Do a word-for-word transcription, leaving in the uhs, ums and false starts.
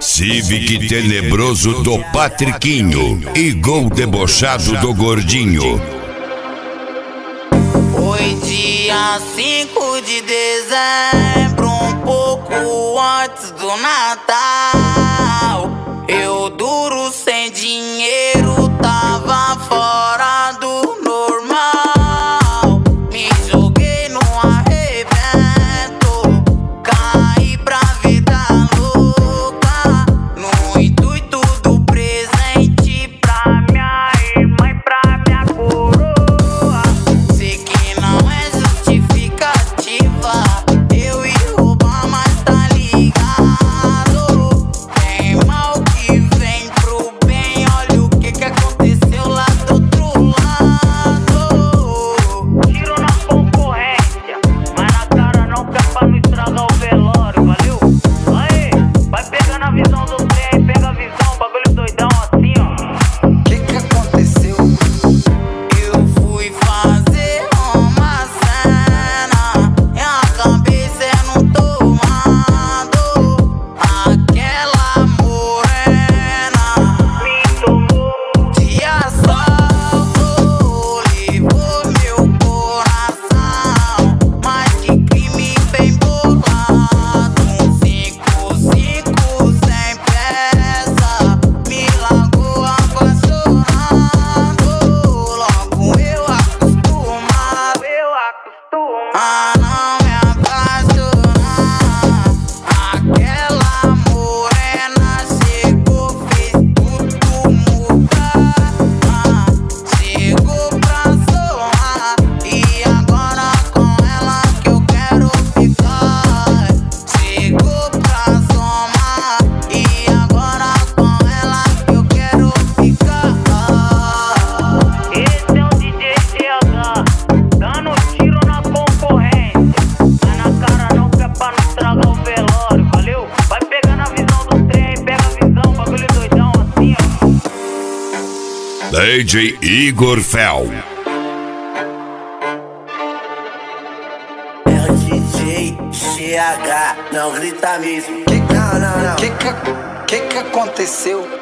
Civic tenebroso do Patriquinho e gol debochado do Gordinho. Foi dia cinco de dezembro, um pouco antes do Natal. Eu duro sem dinheiro, tava fora do normal. Me joguei no arrebento, caí pra vida louca, no intuito do presente pra minha irmã e pra minha coroa. Sei que não é justificativa eu ir roubar, mas tá ligado. Tem mal que vem pro bem, olha o que que aconteceu lá do outro lado. Tiro na concorrência, mas na cara não, que é pra não estragar o velório, valeu? Aê, vai pegando a visão do trem, pega a visão, bagulho doidão assim, ó. Que que aconteceu? Eu fui fazer uma cena e acabei sendo tomado. Aquela morena me tomou de assalto, levou meu coração. Mas que crime bem bolado, um cinco cinco sem peça, me largou apaixonado. Logo eu acostumado, eu acostumo a não me apaixonar. Aquela morena chegou, fez tudo mudar. Chegou pra somar e agora com ela que eu quero ficar. Chegou pra somar e agora com ela que eu quero ficar. Esse é o D J C H, dando tiro na concorrência, mas na cara não, que é pra não estragar o velório, valeu? Vai pegando a visão do trem, pega a visão, bagulho doidão assim, ó. D J Igor Fel. É o D J C H, não grita mesmo. Que, não, não, não. Que que, que que aconteceu?